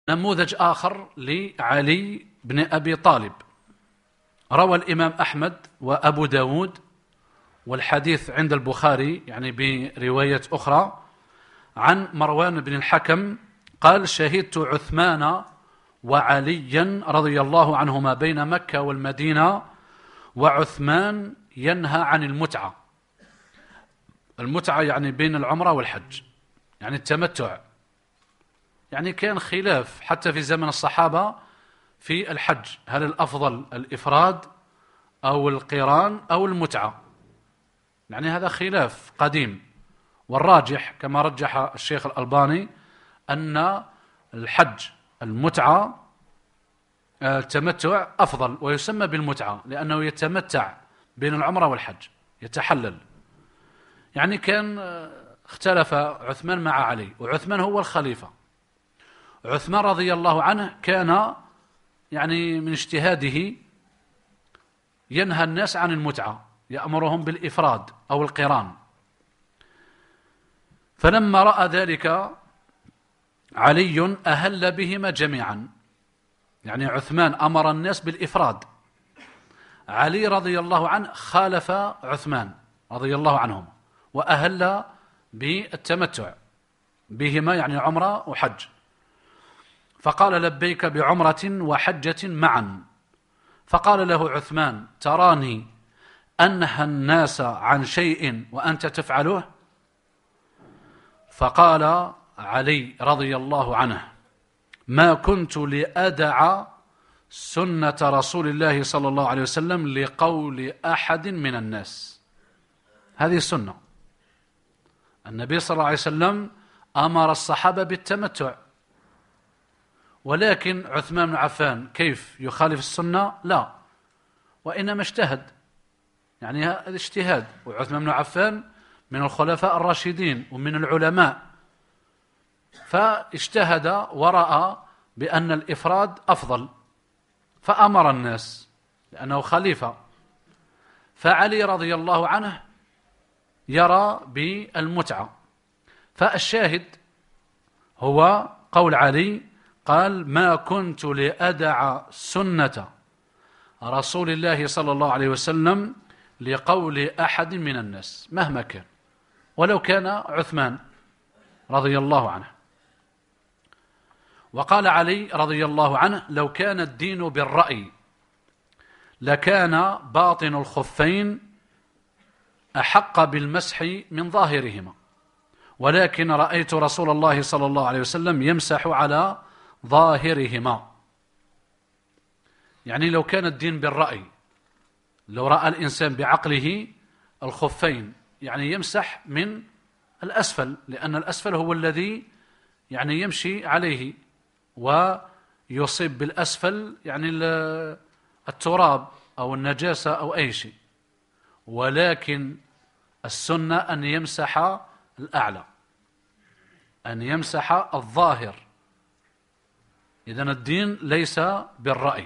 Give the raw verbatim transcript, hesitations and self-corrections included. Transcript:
نموذج آخر لعلي بن أبي طالب. روى الإمام أحمد وأبو داود والحديث عند البخاري يعني برواية أخرى عن مروان بن الحكم قال: شهدت عثمان وعليا رضي الله عنهما بين مكة والمدينة، وعثمان ينهى عن المتعة. المتعة يعني بين العمرة والحج، يعني التمتع. يعني كان خلاف حتى في زمن الصحابة في الحج، هل الأفضل الإفراد أو القران أو المتعة؟ يعني هذا خلاف قديم، والراجح كما رجح الشيخ الألباني أن الحج المتعة التمتع أفضل، ويسمى بالمتعة لأنه يتمتع بين العمرة والحج، يتحلل. يعني كان اختلف عثمان مع علي، وعثمان هو الخليفة. عثمان رضي الله عنه كان يعني من اجتهاده ينهى الناس عن المتعة، يأمرهم بالإفراد أو القران. فلما رأى ذلك علي أهل بهما جميعا، يعني عثمان أمر الناس بالإفراد، علي رضي الله عنه خالف عثمان رضي الله عنهم وأهل بالتمتع بهما، يعني عمرة وحج. فقال: لبيك بعمرة وحجة معا. فقال له عثمان: تراني أنهى الناس عن شيء وأنت تفعله؟ فقال علي رضي الله عنه: ما كنت لأدع سنة رسول الله صلى الله عليه وسلم لقول أحد من الناس. هذه السنة، النبي صلى الله عليه وسلم أمر الصحابة بالتمتع، ولكن عثمان بن عفان كيف يخالف السنة؟ لا، وإنما اجتهد، يعني هذا اجتهاد. وعثمان بن عفان من الخلفاء الراشدين ومن العلماء، فاجتهد ورأى بأن الإفراد أفضل فأمر الناس لأنه خليفة. فعلي رضي الله عنه يرى بالمتعة. فالشاهد هو قول علي، قال: ما كنت لأدع سنة رسول الله صلى الله عليه وسلم لقول أحد من الناس مهما كان، ولو كان عثمان رضي الله عنه. وقال علي رضي الله عنه: لو كان الدين بالرأي لكان باطن الخفين أحق بالمسح من ظاهرهما، ولكن رأيت رسول الله صلى الله عليه وسلم يمسح على ظاهرهما. يعني لو كان الدين بالرأي، لو رأى الإنسان بعقله الخفين، يعني يمسح من الأسفل، لأن الأسفل هو الذي يعني يمشي عليه ويصيب بالأسفل يعني التراب أو النجاسة أو أي شيء. ولكن السنة أن يمسح الأعلى، أن يمسح الظاهر. إذن الدين ليس بالرأي.